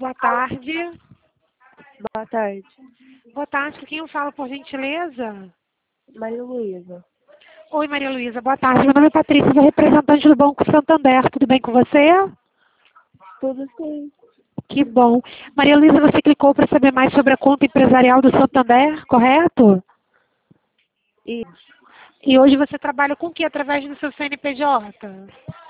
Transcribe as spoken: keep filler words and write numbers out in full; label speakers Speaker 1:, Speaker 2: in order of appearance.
Speaker 1: Boa tarde.
Speaker 2: Boa tarde.
Speaker 1: Boa tarde. Com quem eu falo, por gentileza?
Speaker 2: Maria Luísa.
Speaker 1: Oi, Maria Luísa. Boa tarde. Meu nome é Patrícia, sou representante do Banco Santander. Tudo bem com você?
Speaker 2: Tudo sim.
Speaker 1: Que bom. Maria Luísa, você clicou para saber mais sobre a conta empresarial do Santander, correto?
Speaker 2: Isso.
Speaker 1: E hoje você trabalha com o que através do seu C N P J?